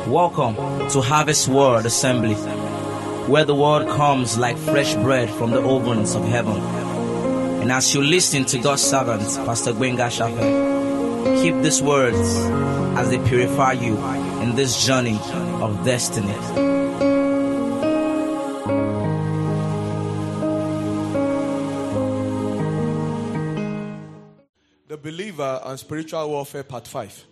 Welcome to Harvest Word Assembly, where the word comes like fresh bread from the ovens of heaven. And as you listen to God's servant, Pastor Gbenga Shafe, keep these words as they purify you in this journey of destiny. The Believer and Spiritual Warfare, Part 5.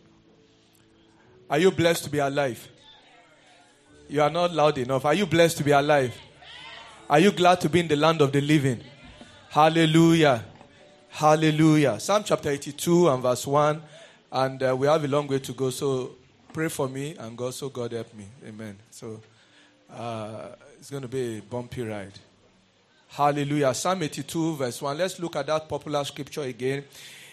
Are you blessed to be alive? You are not loud enough. Are you blessed to be alive? Are you glad to be in the land of the living? Hallelujah. Hallelujah. Psalm chapter 82 and verse 1. And we have a long way to go. So pray for me and God, so God help me. Amen. So it's going to be a bumpy ride. Hallelujah. Psalm 82 verse 1. Let's look at that popular scripture again.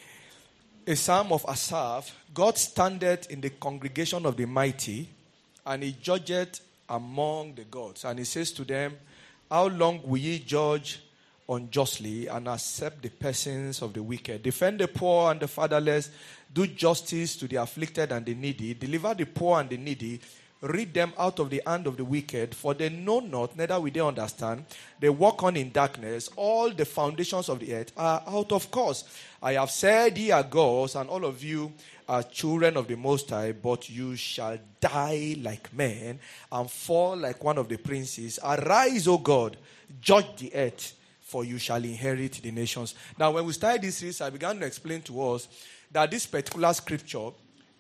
A psalm of Asaph. God standeth in the congregation of the mighty, and he judgeth among the gods. And he says to them, how long will ye judge unjustly and accept the persons of the wicked? Defend the poor and the fatherless. Do justice to the afflicted and the needy. Deliver the poor and the needy. Rid them out of the hand of the wicked. For they know not, neither will they understand. They walk on in darkness. All the foundations of the earth are out of course. I have said, ye are gods, and all of you are children of the Most High, but you shall die like men and fall like one of the princes. Arise, O God, judge the earth, for you shall inherit the nations. Now, when we started this series, I began to explain to us that this particular scripture,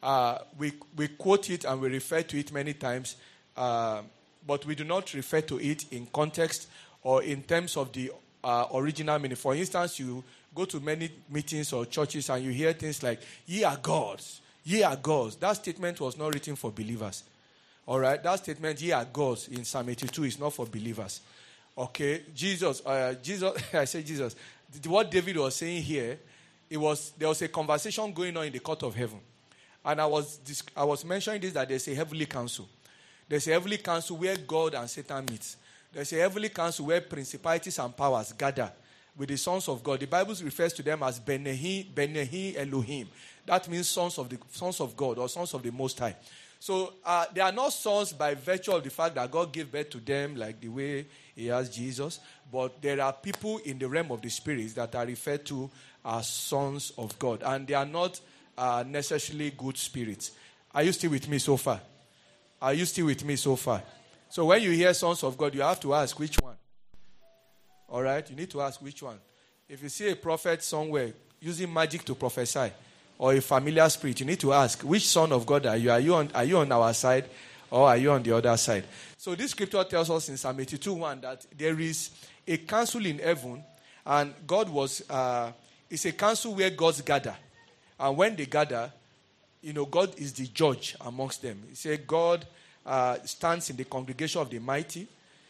we quote it and we refer to it many times, but we do not refer to it in context or in terms of the original meaning. For instance, you go to many meetings or churches and you hear things like, ye are gods, ye are gods. That statement was not written for believers. All right? That statement, ye are gods, in Psalm 82 is not for believers. Okay? Jesus, I say Jesus. What David was saying here, there was a conversation going on in the court of heaven. And I was mentioning this, that there's a heavenly council. There's a heavenly council where God and Satan meet. There's a heavenly council where principalities and powers gather with the sons of God. The Bible refers to them as Benehi Elohim. That means sons of God or sons of the Most High. So they are not sons by virtue of the fact that God gave birth to them like the way he has Jesus. But there are people in the realm of the spirits that are referred to as sons of God. And they are not necessarily good spirits. Are you still with me so far? Are you still with me so far? So when you hear sons of God, you have to ask which one. All right? You need to ask which one. If you see a prophet somewhere using magic to prophesy or a familiar spirit, you need to ask, which son of God are you? Are you on our side or are you on the other side? So this scripture tells us in Psalm 82:1 that there is a council in heaven, and God it's a council where gods gather. And when they gather, God is the judge amongst them. He said God stands in the congregation of the mighty,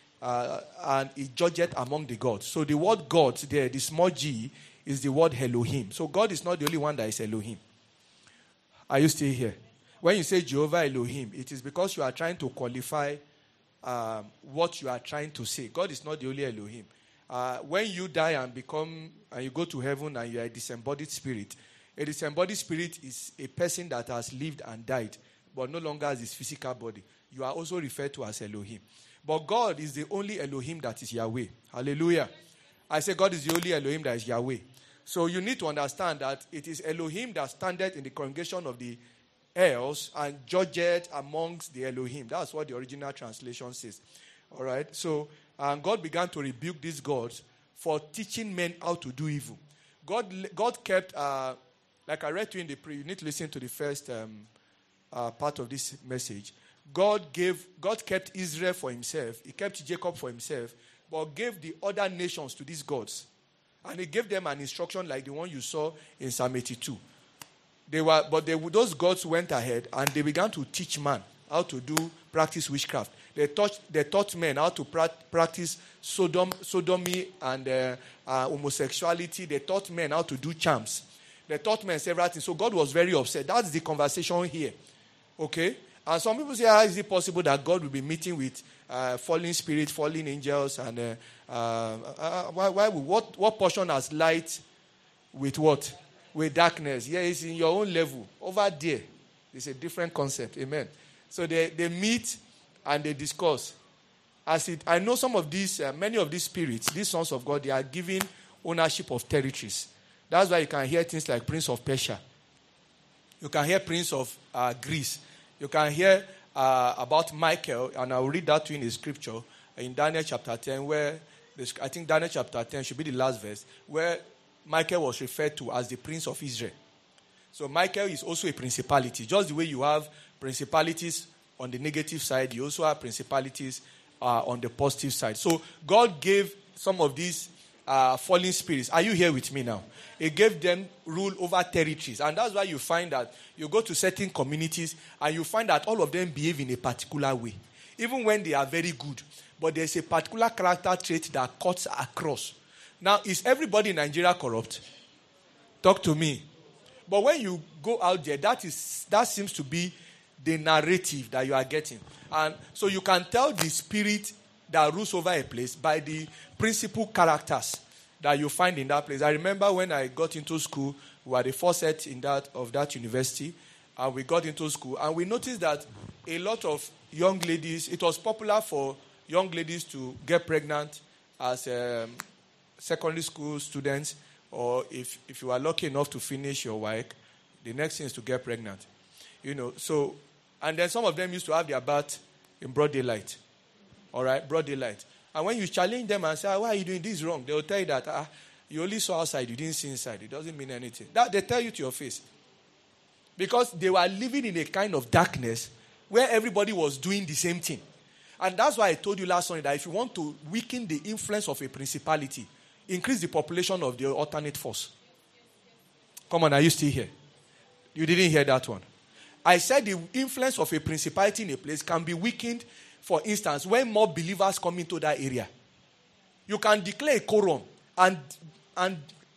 and he judgeth among the gods. So the word God there, the small g, is the word Elohim. So God is not the only one that is Elohim. Are you still here? When you say Jehovah Elohim, it is because you are trying to qualify what you are trying to say. God is not the only Elohim. When you die and you go to heaven and you are a disembodied spirit, a disembodied spirit is a person that has lived and died, but no longer has his physical body. You are also referred to as Elohim. But God is the only Elohim that is Yahweh. Hallelujah. I say God is the only Elohim that is Yahweh. So you need to understand that it is Elohim that standeth in the congregation of the earls and judgeth amongst the Elohim. That's what the original translation says. All right. So God began to rebuke these gods for teaching men how to do evil. God kept, like I read to you in you need to listen to the first part of this message. God kept Israel for himself. He kept Jacob for himself, but gave the other nations to these gods. And he gave them an instruction like the one you saw in Psalm 82. Those gods went ahead and they began to teach man how to practice witchcraft. They taught men how to practice sodomy and homosexuality. They taught men how to do charms. They taught men several things. So God was very upset. That's the conversation here. Okay? And some people say, how is it possible that God will be meeting with fallen spirits, fallen angels, and what portion has light with what? With darkness? Yeah, it's in your own level. Over there, it's a different concept. Amen. So they meet and they discuss. I know some of these, many of these spirits, these sons of God, they are given ownership of territories. That's why you can hear things like Prince of Persia. You can hear Prince of Greece. You can hear about Michael, and I'll read that to you in the scripture, in Daniel chapter 10, where, I think Daniel chapter 10 should be the last verse, where Michael was referred to as the Prince of Israel. So Michael is also a principality. Just the way you have principalities on the negative side, you also have principalities on the positive side. So God gave some of these fallen spirits. Are you here with me now? He gave them rule over territories. And that's why you find that you go to certain communities and you find that all of them behave in a particular way. Even when they are very good. But there's a particular character trait that cuts across. Now, is everybody in Nigeria corrupt? Talk to me. But when you go out there, that seems to be the narrative that you are getting. And so you can tell the spirit that rules over a place by the principal characters that you find in that place. I remember when I got into school, we were the first set of that university, and we got into school, and we noticed that a lot of young ladies, it was popular for young ladies to get pregnant as secondary school students, or if you are lucky enough to finish your work, the next thing is to get pregnant. So, and then some of them used to have their birth in broad daylight. All right, broad daylight. And when you challenge them and say, why are you doing this wrong? They will tell you that you only saw outside, you didn't see inside. It doesn't mean anything. That they tell you to your face. Because they were living in a kind of darkness where everybody was doing the same thing. And that's why I told you last Sunday that if you want to weaken the influence of a principality, increase the population of the alternate force. Come on, are you still here? You didn't hear that one. I said the influence of a principality in a place can be weakened, for instance, when more believers come into that area. You can declare a quorum and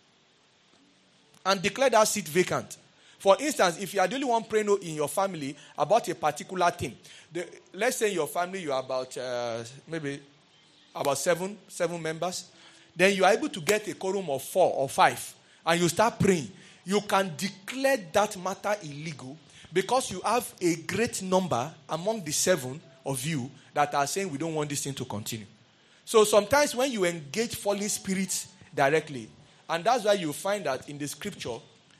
declare that seat vacant. For instance, if you are the only one praying in your family about a particular thing, let's say in your family you are about maybe about seven members, then you are able to get a quorum of 4 or 5, and you start praying. You can declare that matter illegal because you have a great number among the 7 of you that are saying we don't want this thing to continue. So sometimes when you engage fallen spirits directly, and that's why you find that in the scripture,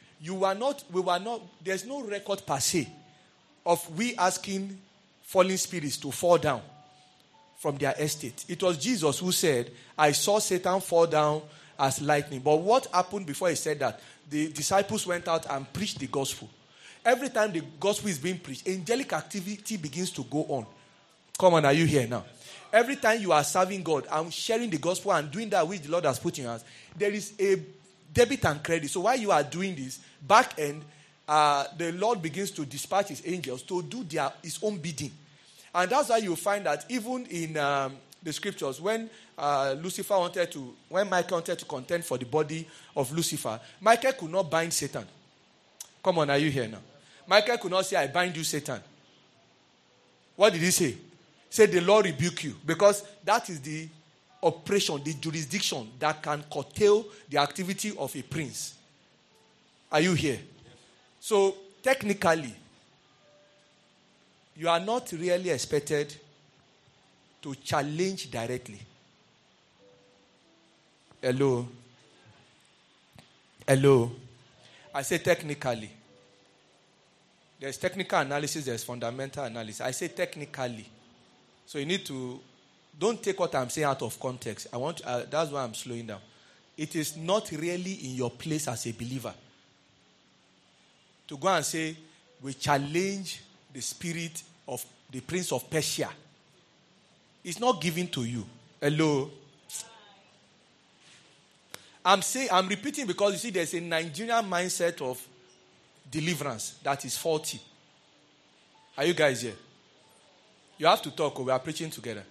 there's no record per se of we asking fallen spirits to fall down from their estate. It was Jesus who said, I saw Satan fall down as lightning. But what happened before he said that? The disciples went out and preached the gospel. Every time the gospel is being preached, angelic activity begins to go on. Come on, are you here now? Every time you are serving God and sharing the gospel and doing that which the Lord has put in your hands, there is a debit and credit. So while you are doing this, back end, the Lord begins to dispatch his angels to do his own bidding. And that's why you find that even in the scriptures, when Michael wanted to contend for the body of Lucifer, Michael could not bind Satan. Come on, are you here now? Michael could not say, I bind you, Satan. What did he say? He said, the Lord rebuke you. Because that is the operation, the jurisdiction that can curtail the activity of a prince. Are you here? So, technically, you are not really expected to challenge directly. Hello? I say technically. There's technical analysis, there's fundamental analysis. I say technically. So you need to, don't take what I'm saying out of context. That's why I'm slowing down. It is not really in your place as a believer to go and say, we challenge the spirit of the Prince of Persia. It's not given to you. Hello? I'm repeating because you see there's a Nigerian mindset of deliverance that is faulty. Are you guys here? You have to talk or we are preaching together.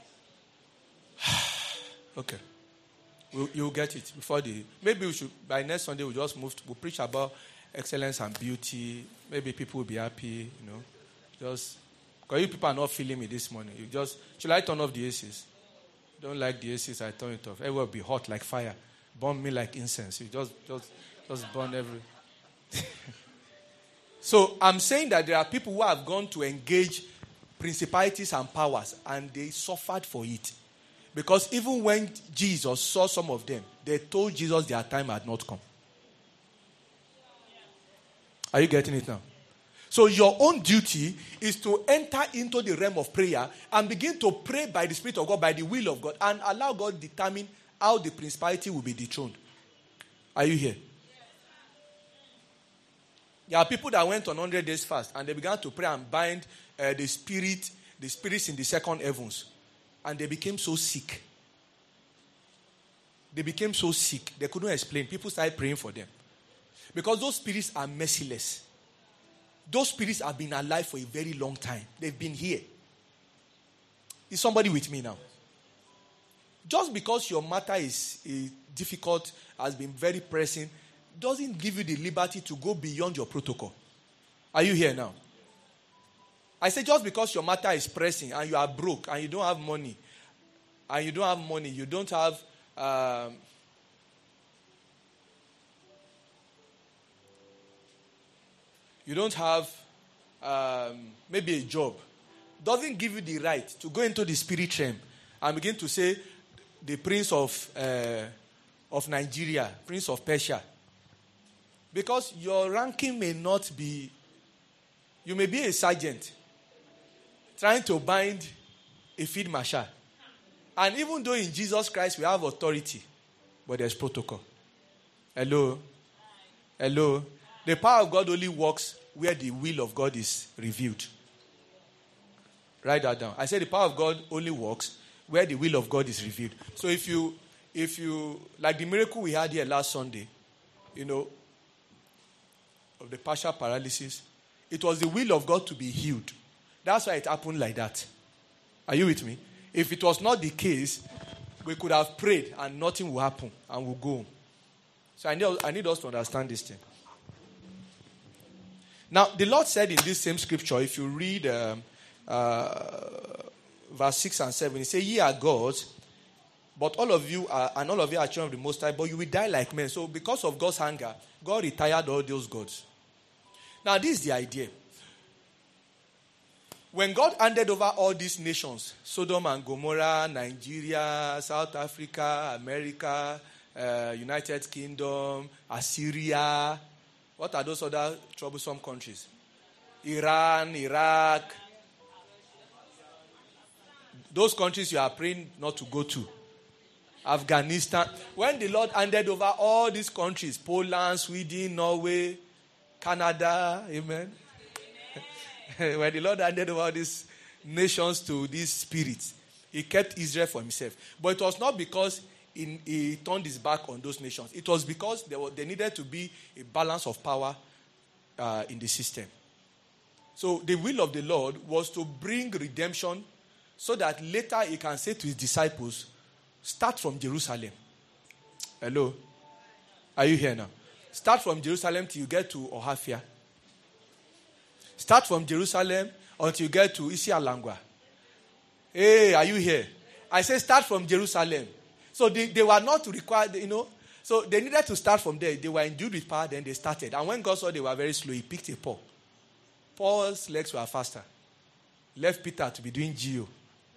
Okay. You'll get it before maybe we should, by next Sunday, we'll preach about excellence and beauty. Maybe people will be happy, Just, because you people are not feeling me this morning. Should I turn off the ACs? Don't like the ACs, I turn it off. Everyone will be hot like fire. Burn me like incense. You just burn every... So I'm saying that there are people who have gone to engage principalities and powers, and they suffered for it. Because even when Jesus saw some of them, they told Jesus their time had not come. Are you getting it now? So your own duty is to enter into the realm of prayer and begin to pray by the Spirit of God, by the will of God, and allow God to determine how the principality will be dethroned. Are you here? There are people that went on 100 days fast and they began to pray and bind the spirits in the second heavens. And they became so sick. They became so sick. They couldn't explain. People started praying for them. Because those spirits are merciless. Those spirits have been alive for a very long time. They've been here. Is somebody with me now? Just because your matter is difficult, has been very pressing, doesn't give you the liberty to go beyond your protocol. Are you here now? I say just because your matter is pressing and you are broke and you don't have money, you don't have maybe a job, doesn't give you the right to go into the spirit realm and begin to say the prince of Nigeria, prince of Persia. Because your ranking may not be, you may be a sergeant trying to bind a field marshal. And even though in Jesus Christ we have authority, but there's protocol. Hello? Hello? The power of God only works where the will of God is revealed. Write that down. I said the power of God only works where the will of God is revealed. So if you, like the miracle we had here last Sunday, of the partial paralysis, it was the will of God to be healed. That's why it happened like that. Are you with me? If it was not the case, we could have prayed and nothing will happen and we'll go home. So I need us to understand this thing. Now, the Lord said in this same scripture, if you read verse 6 and 7, he said, "Ye are gods, but all of you are children of the Most High, but you will die like men." So because of God's anger, God retired all those gods. Now, this is the idea. When God handed over all these nations, Sodom and Gomorrah, Nigeria, South Africa, America, United Kingdom, Assyria, what are those other troublesome countries? Iran, Iraq. Those countries you are praying not to go to. Afghanistan. When the Lord handed over all these countries, Poland, Sweden, Norway, Canada, amen. When the Lord handed over all these nations to these spirits, he kept Israel for himself. But it was not because he turned his back on those nations. It was because there needed to be a balance of power in the system. So the will of the Lord was to bring redemption so that later he can say to his disciples, start from Jerusalem. Hello? Are you here now? Start from Jerusalem till you get to Ohafia. Start from Jerusalem until you get to Isialangwa. Hey, are you here? I say start from Jerusalem. So they were not required, So they needed to start from there. They were endued with power, then they started. And when God saw they were very slow, he picked a Paul. Paul's legs were faster. Left Peter to be doing geo.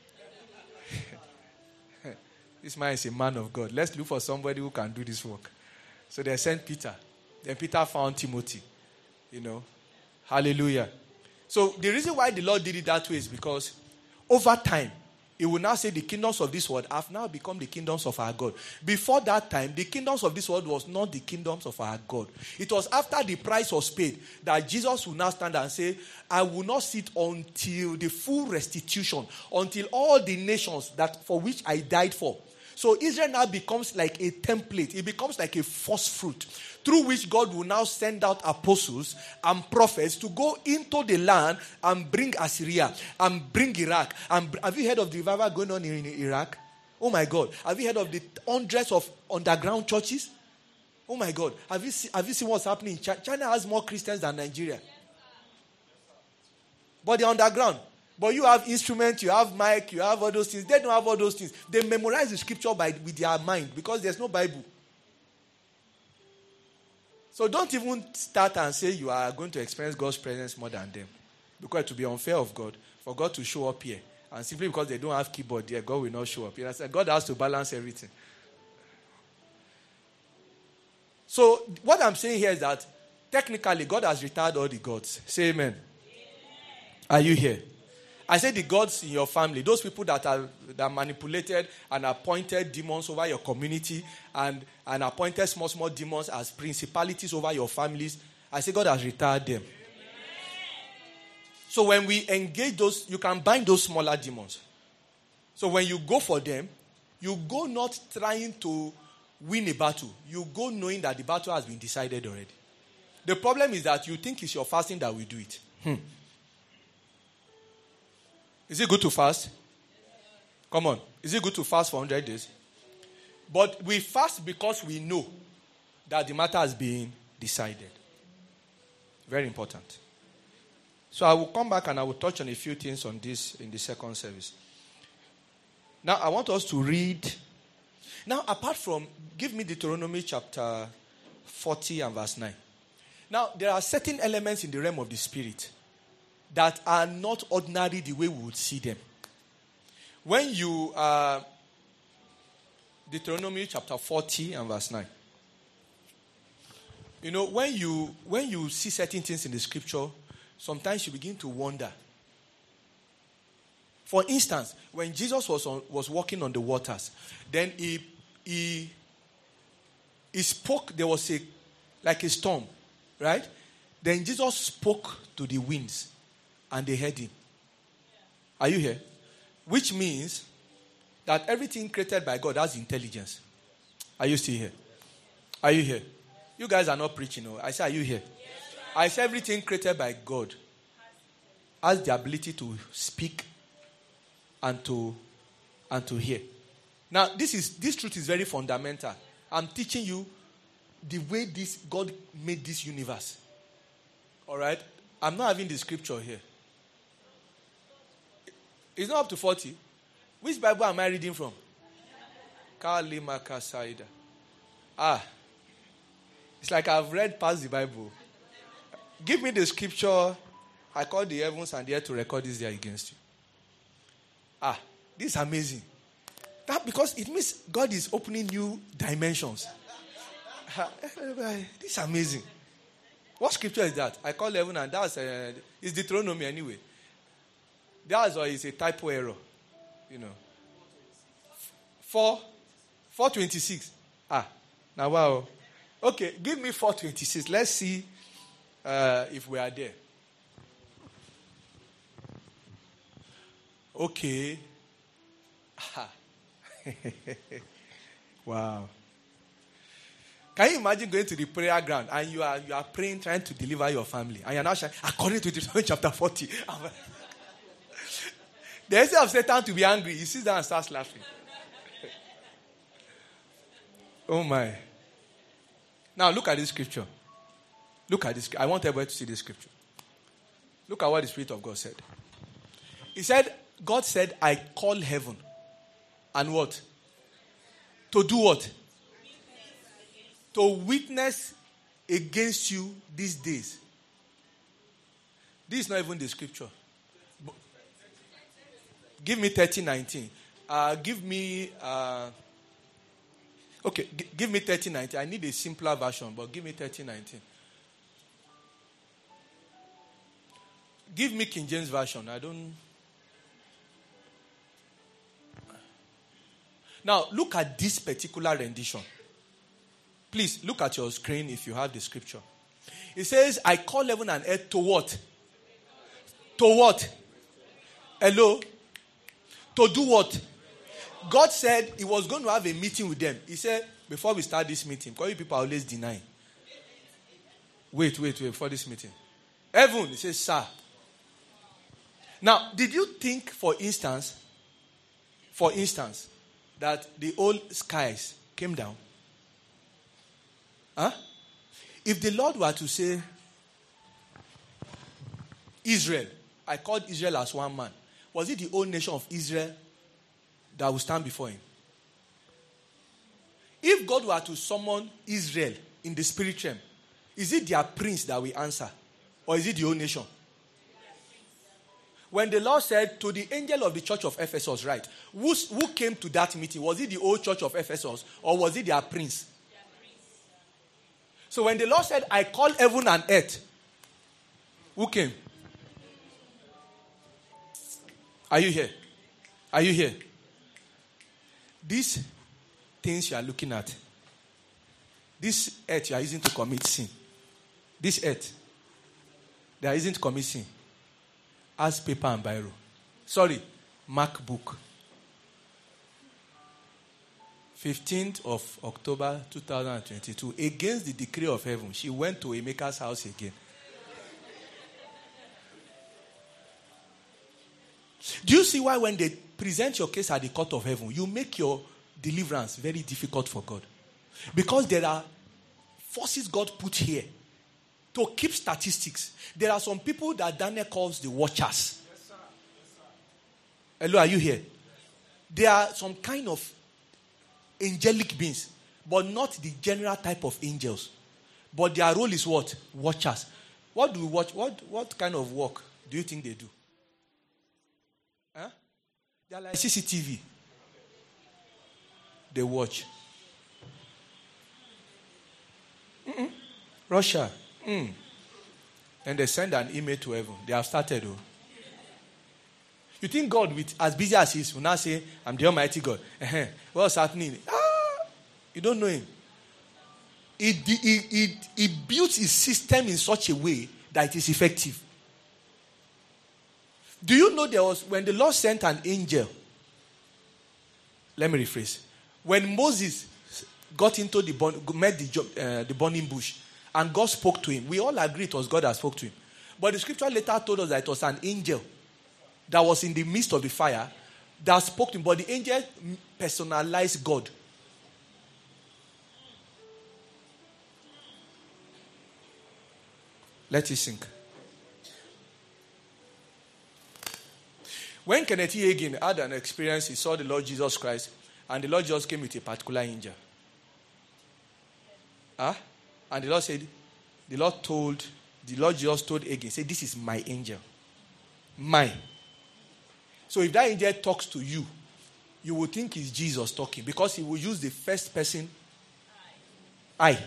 This man is a man of God. Let's look for somebody who can do this work. So they sent Peter. Then Peter found Timothy. Hallelujah. So the reason why the Lord did it that way is because over time, he will now say the kingdoms of this world have now become the kingdoms of our God. Before that time, the kingdoms of this world was not the kingdoms of our God. It was after the price was paid that Jesus will now stand and say, I will not sit until the full restitution, until all the nations that for which I died for. So Israel now becomes like a template. It becomes like a first fruit through which God will now send out apostles and prophets to go into the land and bring Assyria and bring Iraq. And have you heard of the revival going on in Iraq? Oh my God. Have you heard of the hundreds of underground churches? Oh my God. Have you seen what's happening in China? China has more Christians than Nigeria. But they're underground. But you have instruments, you have mic, you have all those things. They don't have all those things. They memorize the scripture with their mind because there's no Bible. So don't even start and say you are going to experience God's presence more than them. Because it would be unfair of God for God to show up here. And simply because they don't have keyboard there, God will not show up. You understand? God has to balance everything. So what I'm saying here is that technically God has retired all the gods. Say amen. Are you here? I say the gods in your family, those people that manipulated and appointed demons over your community and appointed small demons as principalities over your families, I say God has retired them. So when we engage those, you can bind those smaller demons. So when you go for them, you go not trying to win a battle. You go knowing that the battle has been decided already. The problem is that you think it's your fasting that will do it. Is it good to fast? Come on. Is it good to fast for 100 days? But we fast because we know that the matter has been decided. Very important. So I will come back and I will touch on a few things on this in the second service. Now I want us to read. Now apart from, give me Deuteronomy chapter 40 and verse 9. Now there are certain elements in the realm of the spirit that are not ordinary the way we would see them. When you, Deuteronomy chapter 40 and verse 9. You know, when you see certain things in the scripture, sometimes you begin to wonder. For instance, when Jesus was walking on the waters, then he spoke, there was like a storm, right? Then Jesus spoke to the winds. And they heard him. Are you here? Which means that everything created by God has intelligence. Are you still here? Are you here? You guys are not preaching. No? I say, are you here? I say everything created by God has the ability to speak and to hear. Now, this truth is very fundamental. I'm teaching you the way God made this universe. All right? I'm not having the scripture here. It's not up to 40. Which Bible am I reading from? Kalimaka Saida. It's like I've read past the Bible. Give me the scripture. I call the heavens and the earth to record this day against you. This is amazing. That because it means God is opening new dimensions. This is amazing. What scripture is that? I call heaven and that's it's Deuteronomy anyway. That's why it's a typo error. You know. 4:26. Now wow. Okay, give me 4:26. Let's see if we are there. Okay. Wow. Can you imagine going to the prayer ground and you are praying, trying to deliver your family, and you're now shouting, according to Deuteronomy chapter 40. The essence of Satan to be angry, he sits down and starts laughing. Oh my. Now look at this scripture. Look at this. I want everybody to see this scripture. Look at what the Spirit of God said. He said, God said, I call heaven. And what? To do what? To witness against you these days. This is not even the scripture. Give me 30:19. Give me give me 30:19. I need a simpler version, but give me 30:19. Give me King James version. I don't. Now look at this particular rendition. Please look at your screen if you have the scripture. It says, I call heaven and earth to what? To what? Hello? To do what? God said he was going to have a meeting with them. He said, before we start this meeting, because you people are always denying. Wait, for this meeting. Heaven, he says, sir. Now, did you think, for instance, that the old skies came down? Huh? If the Lord were to say, Israel, I called Israel as one man, was it the whole nation of Israel that would stand before him? If God were to summon Israel in the spirit realm, is it their prince that will answer? Or is it the whole nation? When the Lord said to the angel of the church of Ephesus, right? Who came to that meeting? Was it the old church of Ephesus or was it their prince? So when the Lord said, I call heaven and earth, who came? Are you here? Are you here? These things you are looking at, this earth you are using to commit sin, this earth, they are using to commit sin, as paper and biro. Sorry, MacBook. 15th of October 2022, against the decree of heaven, she went to Emeka's house again. Do you see why when they present your case at the court of heaven, you make your deliverance very difficult for God? Because there are forces God put here to keep statistics. There are some people that Daniel calls the watchers. Yes, sir. Hello, are you here? There are some kind of angelic beings, but not the general type of angels. But their role is what? Watchers. What do we watch? What kind of work do you think they do? Huh? They are like CCTV. They watch. Russia. And they send an email to heaven. They have started. Oh. You think God, with as busy as he is, will now say, I'm the Almighty God. What's happening? You don't know him. He built his system in such a way that it is effective. Do you know there was, when the Lord sent an angel, let me rephrase. When Moses got into met the burning bush, and God spoke to him, we all agree it was God that spoke to him. But the scripture later told us that it was an angel that was in the midst of the fire that spoke to him. But the angel personalized God. Let it sink. When Kenneth E. Hagin had an experience, he saw the Lord Jesus Christ, and the Lord Jesus came with a particular angel. And the Lord said, the Lord Jesus told Hagin, say, this is my angel. Mine. So if that angel talks to you, you will think it's Jesus talking, because he will use the first person. I.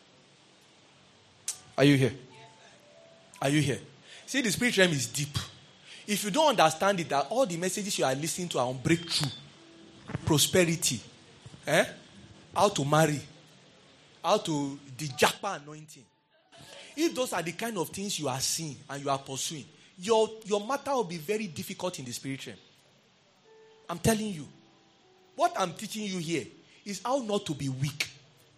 Are you here? Are you here? See, the spirit realm is deep. If you don't understand it, that all the messages you are listening to are on breakthrough, prosperity, how to marry, how to the Japa anointing. If those are the kind of things you are seeing and you are pursuing, your matter will be very difficult in the spirit realm. I'm telling you. What I'm teaching you here is how not to be weak.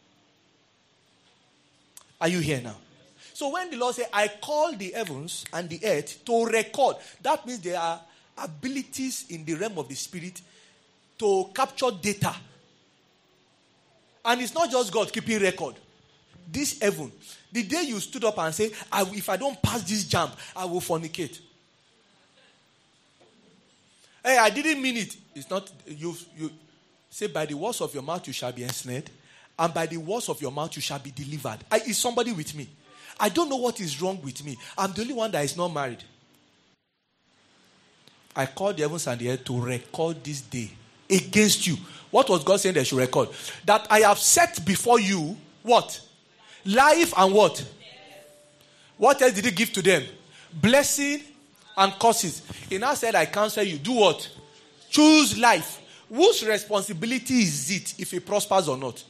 Are you here now? So when the Lord said, I call the heavens and the earth to record, that means there are abilities in the realm of the spirit to capture data. And it's not just God keeping record. This heaven, the day you stood up and say, if I don't pass this jump, I will fornicate. Hey, I didn't mean it. It's not, you say, by the words of your mouth you shall be ensnared, and by the words of your mouth you shall be delivered. Is somebody with me? I don't know what is wrong with me. I'm the only one that is not married. I called the heavens and the earth to record this day against you. What was God saying they should record? That I have set before you, what? Life and what? What else did he give to them? Blessing and curses. He now said, I counsel you, do what? Choose life. Whose responsibility is it if he prospers or not?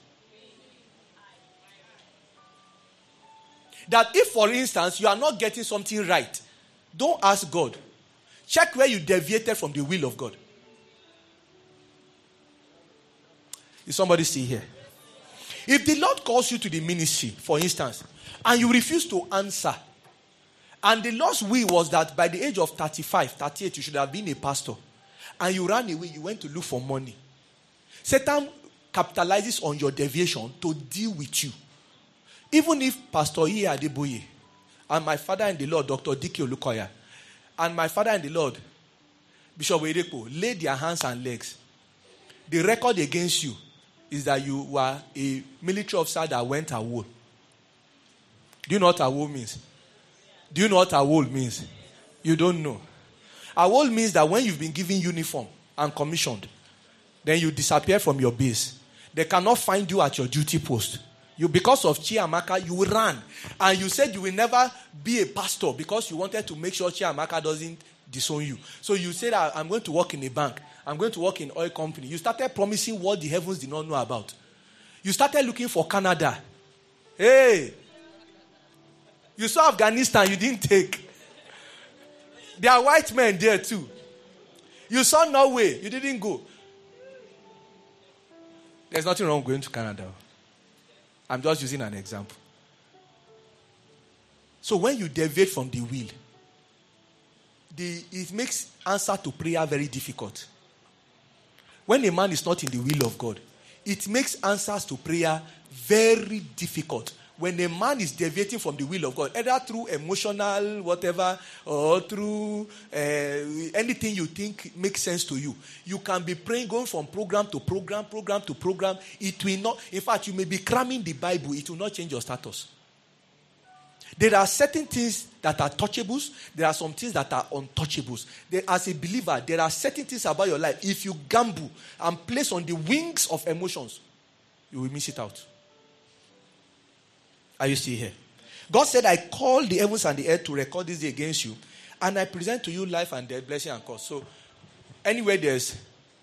That if, for instance, you are not getting something right, don't ask God. Check where you deviated from the will of God. Is somebody still here? If the Lord calls you to the ministry, for instance, and you refuse to answer, and the Lord's will was that by the age of 35, 38, you should have been a pastor, and you ran away, you went to look for money. Satan capitalizes on your deviation to deal with you. Even if Pastor Iye Adeboye and my father in the Lord, Dr. Dike Olukoya, and my father in the Lord, Bishop Oyedepo, laid their hands and legs, the record against you is that you were a military officer that went AWOL. Do you know what AWOL means? Do you know what AWOL means? You don't know. AWOL means that when you've been given uniform and commissioned, then you disappear from your base. They cannot find you at your duty post. Because of Chiamaka, you ran. And you said you will never be a pastor because you wanted to make sure Chiamaka doesn't disown you. So you said, I'm going to work in a bank. I'm going to work in oil company. You started promising what the heavens did not know about. You started looking for Canada. Hey! You saw Afghanistan, you didn't take. There are white men there too. You saw Norway, you didn't go. There's nothing wrong going to Canada. I'm just using an example. So when you deviate from the will, it makes answer to prayer very difficult. When a man is not in the will of God, it makes answers to prayer very difficult. When a man is deviating from the will of God, either through emotional whatever or through anything you think makes sense to you, you can be praying, going from program to program. It will not, in fact, you may be cramming the Bible. It will not change your status. There are certain things that are touchables. There are some things that are untouchables. As a believer, there are certain things about your life. If you gamble and place on the wings of emotions, you will miss it out. Are you still here? God said, I call the heavens and the earth to record this day against you, and I present to you life and death, blessing and curse. So, anywhere there's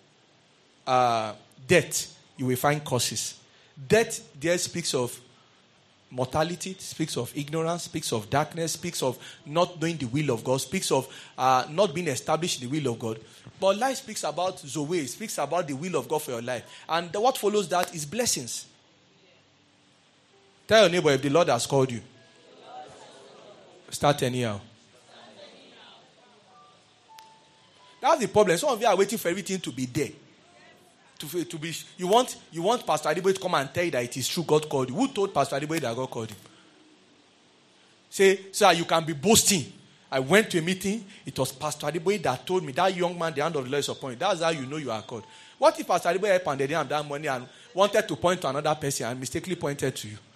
death, you will find curses. Death there speaks of mortality, speaks of ignorance, speaks of darkness, speaks of not knowing the will of God, speaks of not being established in the will of God. But life speaks about Zoe, speaks about the will of God for your life. And what follows that is blessings. Tell your neighbor, if the Lord has called you, start anyhow. That's the problem. Some of you are waiting for everything to be there. To be, you want Pastor Adeboye to come and tell you that it is true God called you. Who told Pastor Adeboye that God called him? Say, sir, you can be boasting. I went to a meeting. It was Pastor Adeboye that told me, that young man, the hand of the Lord is upon you. That's how you know you are called. What if Pastor Adeboye helped and they didn't have that money and wanted to point to another person and mistakenly pointed to you?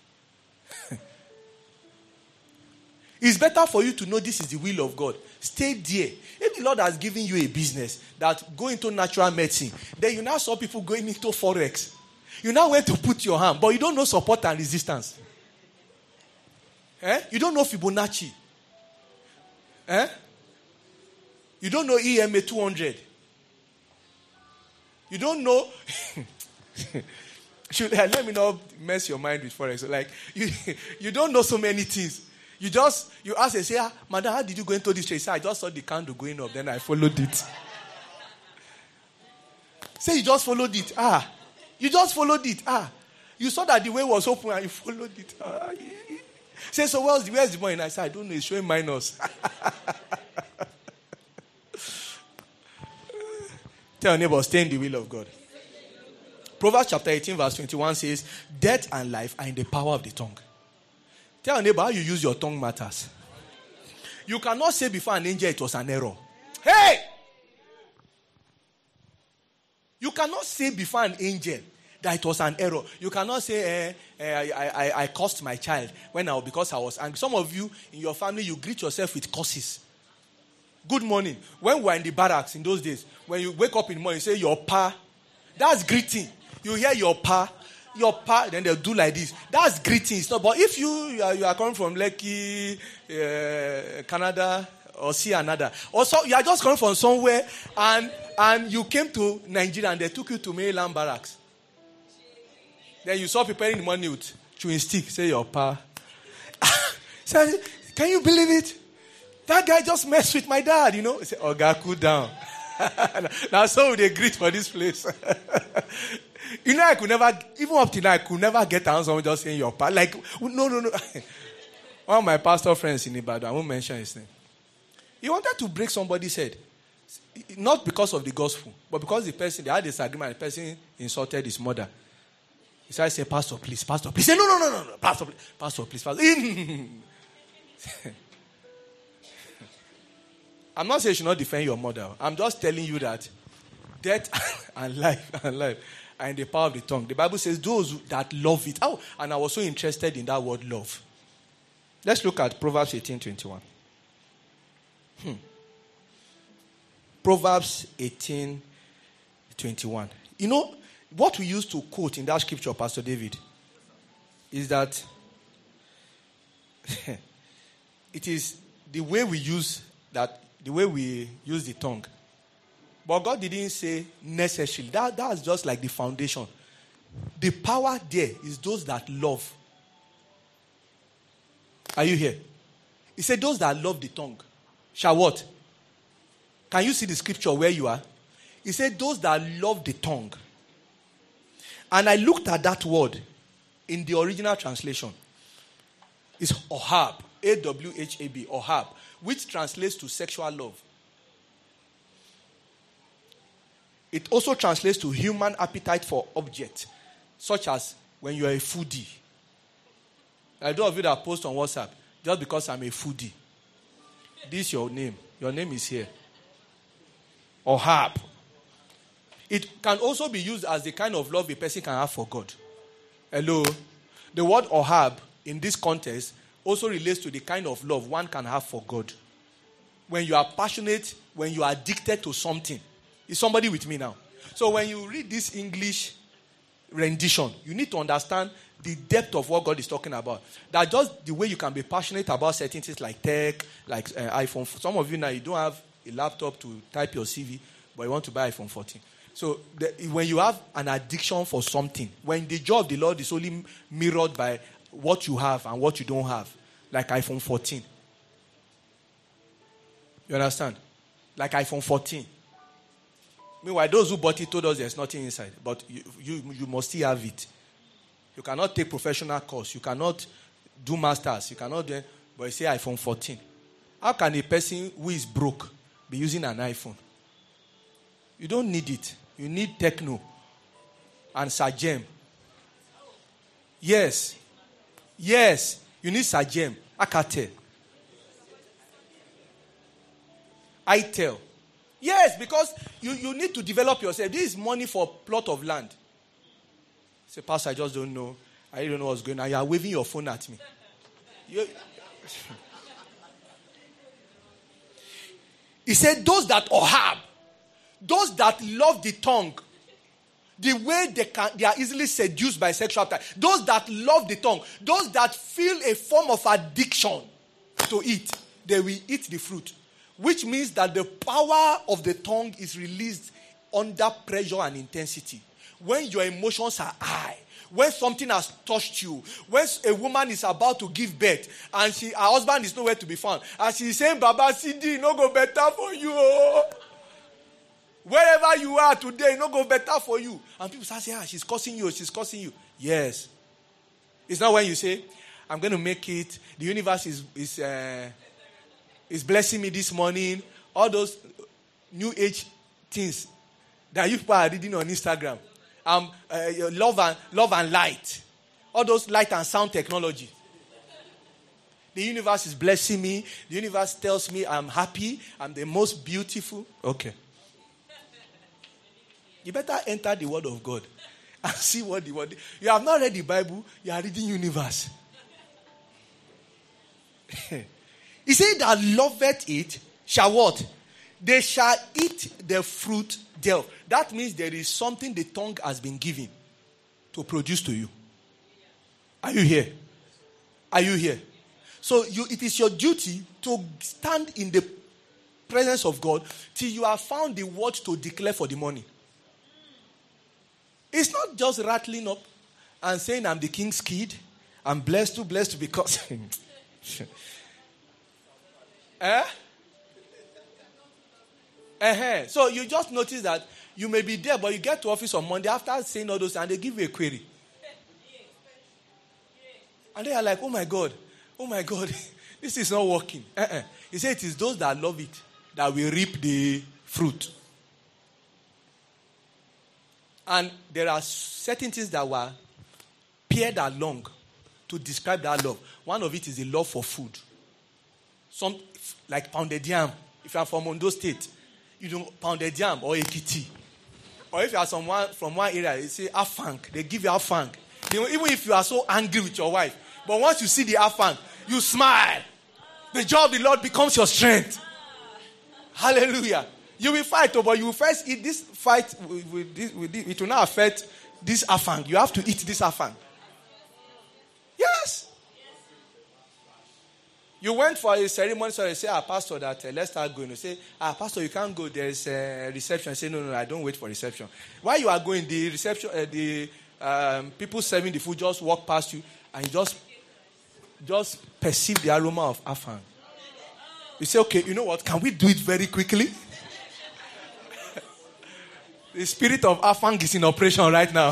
It's better for you to know this is the will of God. Stay there. If the Lord has given you a business that go into natural medicine, then you now saw people going into forex. You now went to put your hand, but you don't know support and resistance. You don't know Fibonacci. You don't know EMA 200. You don't know. Let me not mess your mind with forex. Like you don't know so many things. You ask and say, Madam, how did you go into this trade? Say, I just saw the candle going up, then I followed it. Say you just followed it. You just followed it. You saw that the way was open and you followed it. Say, so where's the money? And I said, I don't know, it's showing minus. Tell your neighbor, stay in the will of God. Proverbs chapter 18 verse 21 says, death and life are in the power of the tongue. Tell your neighbor how you use your tongue matters. You cannot say before an angel it was an error. Hey! You cannot say before an angel that it was an error. You cannot say, I cursed my child because I was angry. Some of you in your family, you greet yourself with curses. Good morning. When we were in the barracks in those days, when you wake up in the morning, you say, your pa. That's greeting. You hear your pa, then they'll do like this. That's greeting. But if you are coming from Lekki, Canada, or Canada, also you are just coming from somewhere, and you came to Nigeria and they took you to Maryland barracks. Then you saw preparing the money with chewing stick. Say your pa. Say, can you believe it? That guy just messed with my dad, you know. Say, Oga, cool down. Now so they greet for this place. You know, I could never, even up till now, I could never get around someone just saying your pa. Like, no. One of my pastor friends in Ibadan, I won't mention his name. He wanted to break somebody's head. Not because of the gospel, but because they had a disagreement, the person insulted his mother. He started saying, Pastor, please. He said, no. Pastor, please. I'm not saying you should not defend your mother. I'm just telling you that death and life are in the power of the tongue. The Bible says those that love it. Oh, and I was so interested in that word love. Let's look at Proverbs 18:21. Proverbs 18:21. You know, what we used to quote in that scripture, Pastor David, is that it is the way we use the tongue. But God didn't say necessarily. That's just like the foundation. The power there is those that love. Are you here? He said those that love the tongue shall what? Can you see the scripture where you are? He said those that love the tongue. And I looked at that word in the original translation. It's ohab, A-W-H-A-B, ohab, which translates to sexual love. It also translates to human appetite for objects, such as when you are a foodie. I those of you that post on WhatsApp, just because I'm a foodie. This is your name. Your name is here. Ohab. It can also be used as the kind of love a person can have for God. Hello? The word ohab in this context also relates to the kind of love one can have for God. When you are passionate, when you are addicted to something. Is somebody with me now? So when you read this English rendition, you need to understand the depth of what God is talking about. That just the way you can be passionate about certain things like tech, like iPhone. Some of you now, you don't have a laptop to type your CV, but you want to buy iPhone 14. So when you have an addiction for something, when the joy of the Lord is only mirrored by what you have and what you don't have, like iPhone 14. You understand? Like iPhone 14. Meanwhile, those who bought it told us there's nothing inside. But you must still have it. You cannot take professional course. You cannot do masters. You cannot do it. But you say iPhone 14. How can a person who is broke be using an iPhone? You don't need it. You need Techno and Sagem. Yes. Yes. You need Sagem. Alcatel. Itel. Yes, because you need to develop yourself. This is money for a plot of land. Say, Pastor, I just don't know. I don't know what's going on. You are waving your phone at me. He said, those that ohab, those that love the tongue, the way they are easily seduced by sexual appetite, those that love the tongue, those that feel a form of addiction to it, they will eat the fruit. Which means that the power of the tongue is released under pressure and intensity. When your emotions are high, when something has touched you, when a woman is about to give birth and her husband is nowhere to be found, and she's saying, Baba, CD, no go better for you. Wherever you are today, no go better for you. And people start saying, she's cursing you, she's cursing you. Yes. It's not when you say, I'm going to make it, the universe is blessing me this morning. All those new age things that you people are reading on Instagram. Love and light. All those light and sound technology. The universe is blessing me. The universe tells me I'm happy. I'm the most beautiful. Okay. You better enter the word of God and see what the word. You have not read the Bible. You are reading universe. He said that loveth it shall what? They shall eat the fruit thereof. That means there is something the tongue has been given to produce to you. Are you here? Are you here? So it is your duty to stand in the presence of God till you have found the word to declare for the morning. It's not just rattling up and saying I'm the king's kid. I'm blessed to because... So you just notice that you may be there, but you get to office on Monday after saying all those, and they give you a query. And they are like, oh my God, this is not working. He said it is those that love it that will reap the fruit. And there are certain things that were paired along to describe that love. One of it is the love for food. Some like pounded yam. If you are from Ondo State, you do pounded yam or ekiti. Or if you are from one area, they say afang. They give you afang. Even if you are so angry with your wife, but once you see the afang, you smile. The joy of the Lord becomes your strength. Hallelujah. You will fight, but you will first eat this fight. It will not affect this afang. You have to eat this afang. Yes. You went for a ceremony, so they say, pastor, that let's start going. You say, pastor, you can't go. There's a reception. I say, no, I don't wait for reception. While you are going, the reception, people serving the food just walk past you, and you just perceive the aroma of afang. You say, okay, you know what? Can we do it very quickly? The spirit of afang is in operation right now.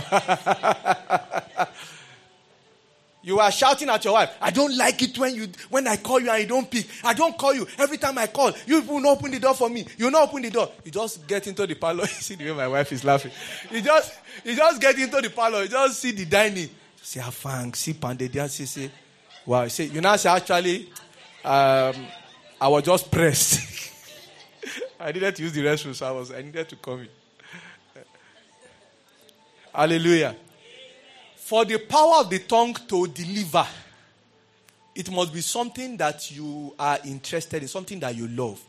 You are shouting at your wife. I don't like it when I call you and you don't pick. I don't call you. Every time I call, you will not open the door for me. You not open the door. You just get into the parlor. You see the way my wife is laughing. You just get into the parlor. You just see the dining. Say, afang, see pandedia, see. Wow, you say, you know, say, actually, I was just pressed. I needed to use the restroom, so I needed to come in. Hallelujah. For the power of the tongue to deliver, it must be something that you are interested in, something that you love.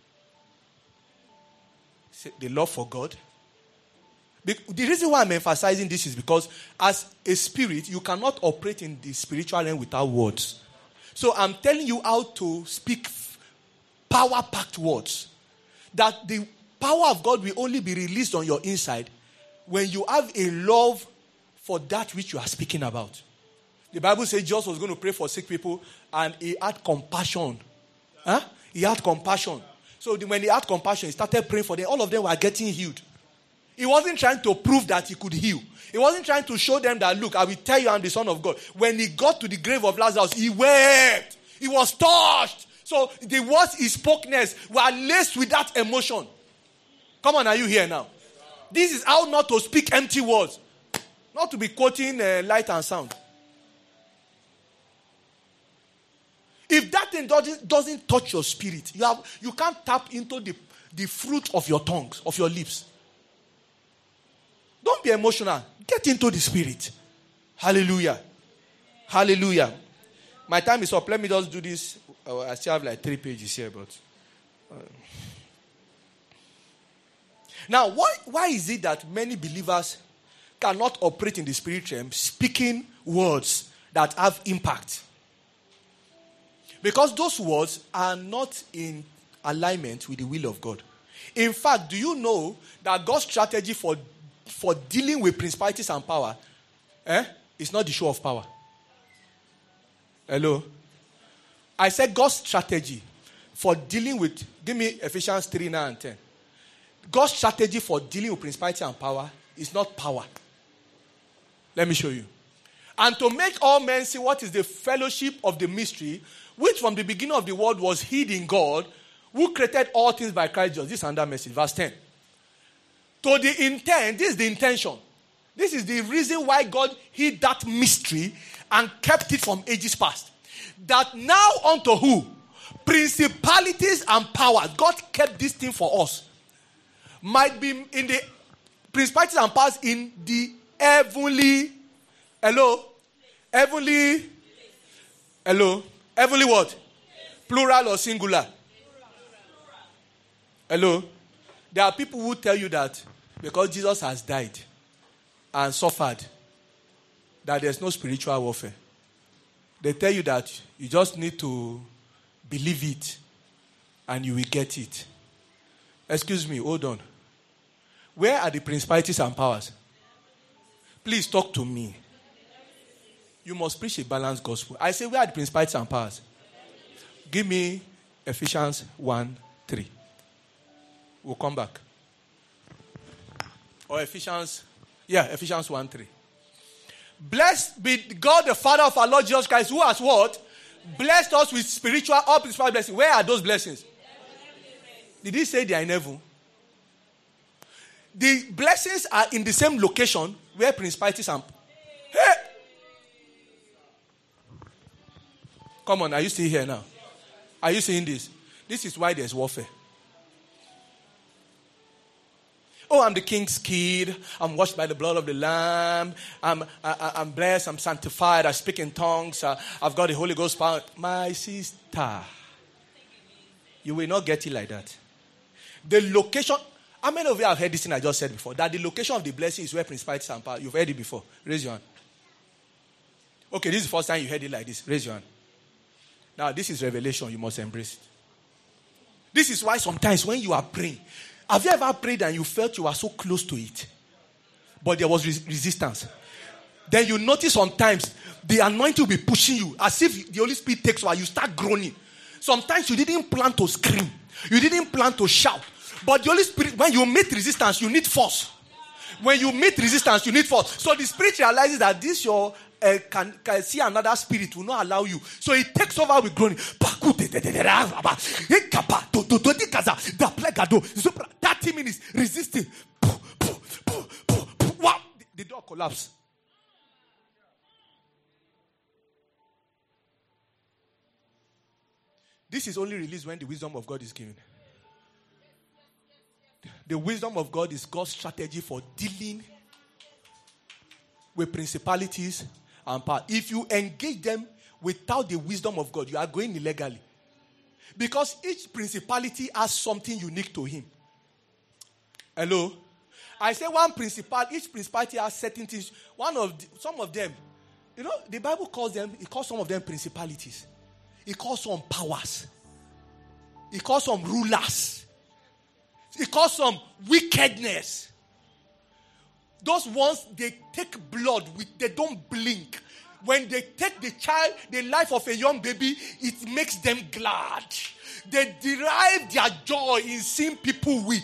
The love for God. The reason why I'm emphasizing this is because as a spirit, you cannot operate in the spiritual realm without words. So I'm telling you how to speak power-packed words. That the power of God will only be released on your inside when you have a love for that which you are speaking about. The Bible says Jesus was going to pray for sick people and he had compassion. He had compassion. So when he had compassion, he started praying for them. All of them were getting healed. He wasn't trying to prove that he could heal. He wasn't trying to show them that, look, I will tell you I'm the Son of God. When he got to the grave of Lazarus, he wept. He was touched. So the words he spoke next were laced with that emotion. Come on, are you here now? This is how not to speak empty words. Not to be quoting light and sound. If that thing doesn't touch your spirit, you can't tap into the fruit of your tongues, of your lips. Don't be emotional. Get into the spirit. Hallelujah. Hallelujah. My time is up. Let me just do this. I still have like 3 pages here, but... Now, why is it that many believers cannot operate in the spirit realm speaking words that have impact? Because those words are not in alignment with the will of God. In fact, do you know that God's strategy for dealing with principalities and power is not the show of power? Hello? I said God's strategy for dealing with, give me Ephesians 3, 9 and 10. God's strategy for dealing with principality and power is not power. Let me show you. And to make all men see what is the fellowship of the mystery, which from the beginning of the world was hid in God, who created all things by Christ Jesus. This is another message. Verse 10. To the intent, this is the intention. This is the reason why God hid that mystery and kept it from ages past. That now unto who? Principalities and powers. God kept this thing for us. Might be in the principalities and powers in the heavenly. Hello? Heavenly. Hello? Heavenly what? Plural or singular? Hello? There are people who tell you that because Jesus has died and suffered, that there's no spiritual warfare. They tell you that you just need to believe it and you will get it. Excuse me, hold on. Where are the principalities and powers? Please talk to me. You must preach a balanced gospel. I say, where are the principalities and powers? Give me Ephesians 1:3. We'll come back. Or Ephesians 1:3. Blessed be God the Father of our Lord Jesus Christ, who has what? Blessed us with all spiritual blessings. Where are those blessings? Did he say they are in heaven? The blessings are in the same location where principalities are. Hey! Come on, are you still here now? Are you seeing this? This is why there's warfare. Oh, I'm the king's kid. I'm washed by the blood of the Lamb. I'm blessed. I'm sanctified. I speak in tongues. I've got the Holy Ghost power. My sister, you will not get it like that. The location, how many of you have heard this thing I just said before? That the location of the blessing is where principalities and power. You've heard it before. Raise your hand. Okay, this is the first time you heard it like this. Raise your hand. Now, this is revelation. You must embrace it. This is why sometimes when you are praying, have you ever prayed and you felt you were so close to it, but there was resistance? Then you notice sometimes the anointing will be pushing you as if the Holy Spirit takes over. You start groaning. Sometimes you didn't plan to scream. You didn't plan to shout. But the Holy Spirit, when you meet resistance, you need force. When you meet resistance, you need force. So the Spirit realizes that this your can see another spirit will not allow you. So it takes over with groaning. 30 minutes resisting. Wow, the door collapsed. This is only released when the wisdom of God is given. The wisdom of God is God's strategy for dealing with principalities and power. If you engage them without the wisdom of God, you are going illegally. Because each principality has something unique to him. Hello? I say each principality has certain things. Some of them, the Bible calls some of them principalities. It calls some powers. It calls some rulers. It calls some wickedness. Those ones, they take blood, they don't blink. When they take the life of a young baby, it makes them glad. They derive their joy in seeing people weep.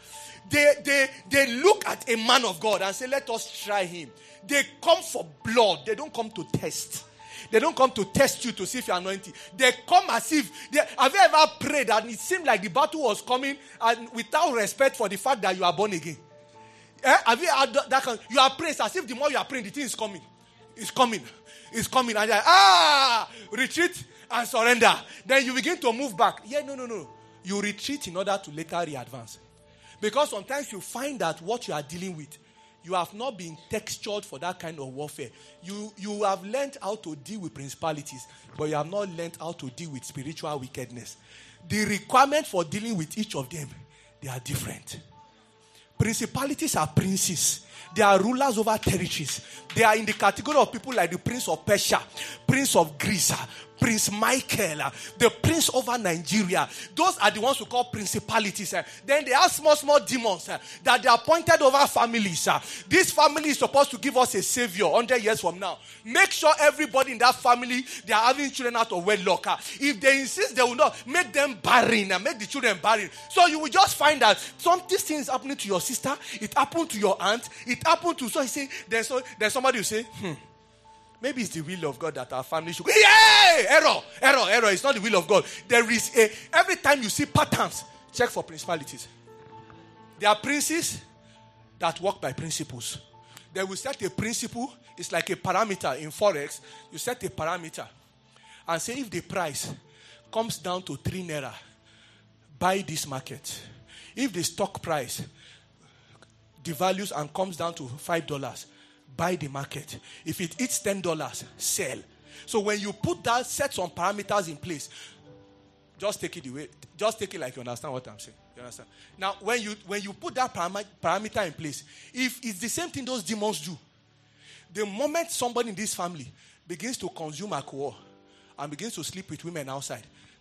They look at a man of God and say, let us try him. They come for blood. They don't come to test. They don't come to test you to see if you're anointed. They come as if... have you ever prayed and it seemed like the battle was coming and without respect for the fact that you are born again? Have you had that kind? You are praying as if the more you are praying, the thing is coming. It's coming. It's coming. And you're like, retreat and surrender. Then you begin to move back. Yeah, no. You retreat in order to later re-advance. Because sometimes you find that what you are dealing with, you have not been textured for that kind of warfare. You have learned how to deal with principalities, but you have not learned how to deal with spiritual wickedness. The requirement for dealing with each of them, they are different. Principalities are princes. They are rulers over territories. They are in the category of people like the Prince of Persia, Prince of Greece, Prince Michael, the Prince over Nigeria. Those are the ones who call principalities. Then they have small demons that they are appointed over families. This family is supposed to give us a savior 100 years from now. Make sure everybody in that family, they are having children out of wedlock. If they insist, they will not make them barren and make the children barren. So you will just find that this thing is happening to your sister. It happened to your aunt. It happened to... So you say, then somebody will say, maybe it's the will of God that our family should go. Yeah! Error. It's not the will of God. There is every time you see patterns, check for principalities. There are princes that work by principles. They will set a principle. It's like a parameter in Forex. You set a parameter and say if the price comes down to 3 naira, buy this market. If the stock price devalues and comes down to $5, buy the market. If it hits $10, sell. So when you put that, set some parameters in place, just take it away. Just take it like you understand what I'm saying. You understand? Now, when you put that parameter in place, if it's the same thing those demons do, the moment somebody in this family begins to consume alcohol and begins to sleep with women outside,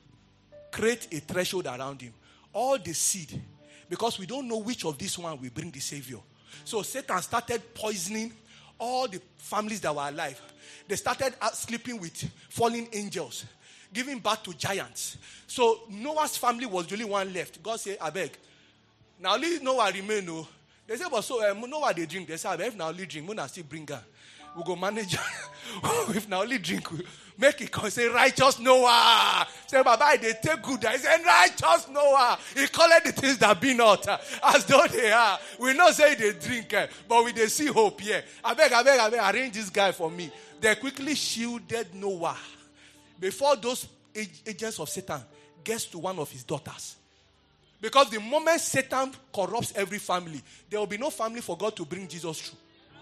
create a threshold around him. All the seed, because we don't know which of this one will bring the savior. So Satan started poisoning all the families that were alive. They started sleeping with fallen angels, giving birth to giants. So Noah's family was the only one left. God said, I beg. Now only Noah remain. No. They said, but so Noah they drink. They said, if now only drink, we'll still bring her. We'll go manage. If now only drink, make it come. Say, righteous Noah. Say, Baba, they take good. I say, righteous Noah. He called the things that be not as though they are. We not say they drink, but we they see hope here. I beg, arrange this guy for me. They quickly shielded Noah before those agents of Satan gets to one of his daughters. Because the moment Satan corrupts every family, there will be no family for God to bring Jesus through.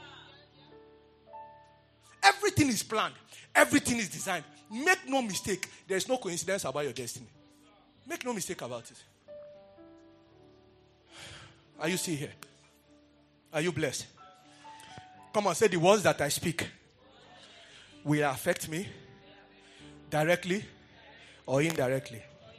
Everything is planned. Everything is designed. Make no mistake. There is no coincidence about your destiny. Make no mistake about it. Are you still here? Are you blessed? Come on, say the words that I speak will affect me directly or indirectly.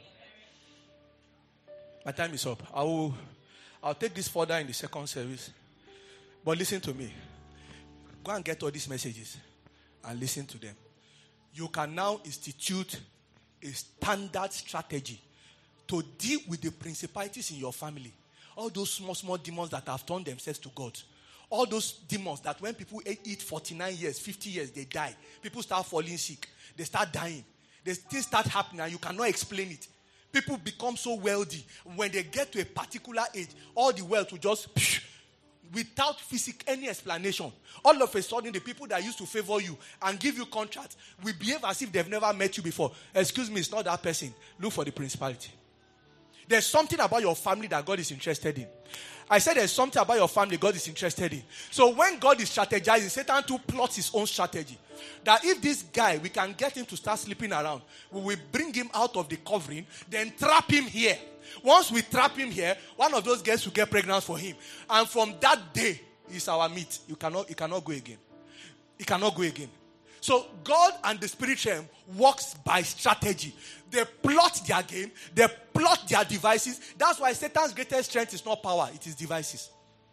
My time is up. I'll take this further in the second service. But listen to me. Go and get all these messages and listen to them. You can now institute a standard strategy to deal with the principalities in your family. All those small demons that have turned themselves to God. All those demons that when people eat 49 years, 50 years, they die. People start falling sick. They start dying. Things start happening and you cannot explain it. People become so wealthy. When they get to a particular age, all the wealth will just, without any explanation. All of a sudden, the people that used to favor you and give you contracts will behave as if they've never met you before. Excuse me, it's not that person. Look for the principality. There's something about your family that God is interested in. I said there's something about your family God is interested in. So when God is strategizing, Satan too plots his own strategy. That if this guy, we can get him to start sleeping around, we will bring him out of the covering, then trap him here. Once we trap him here, one of those girls will get pregnant for him. And from that day, he's our meat. He cannot go again. He cannot go again. So God and the spirit realm works by strategy. They plot their game. They plot their devices. That's why Satan's greatest strength is not power. It is devices.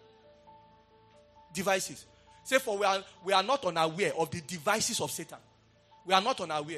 Devices. Say for we are not unaware of the devices of Satan. We are not unaware.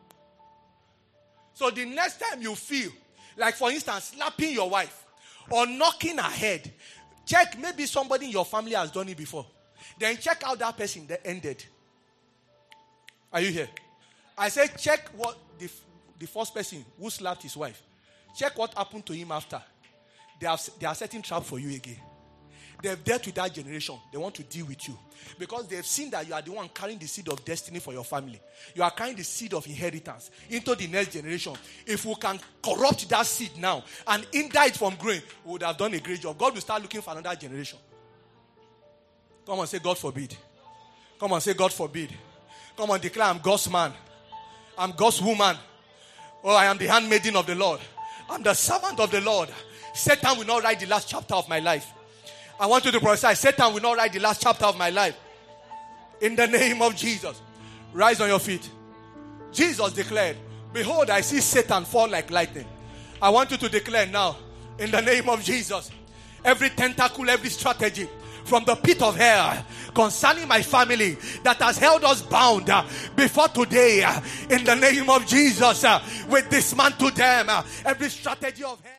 So the next time you feel, like for instance, slapping your wife or knocking her head, check maybe somebody in your family has done it before. Then check out that person that ended. Are you here? I said check what the first person who slapped his wife. Check what happened to him after. They are setting trap for you again. They've dealt with that generation. They want to deal with you. Because they've seen that you are the one carrying the seed of destiny for your family. You are carrying the seed of inheritance into the next generation. If we can corrupt that seed now and hinder it from growing, we would have done a great job. God will start looking for another generation. Come on, say God forbid. Come on, say God forbid. Come on, declare I'm God's man. I'm God's woman. Oh, I am the handmaiden of the Lord. I'm the servant of the Lord. Satan will not write the last chapter of my life. I want you to prophesy. Satan will not write the last chapter of my life. In the name of Jesus. Rise on your feet. Jesus declared, behold, I see Satan fall like lightning. I want you to declare now, in the name of Jesus, every tentacle, every strategy from the pit of hell concerning my family that has held us bound before today, in the name of Jesus, we dismantle them. Every strategy of hell.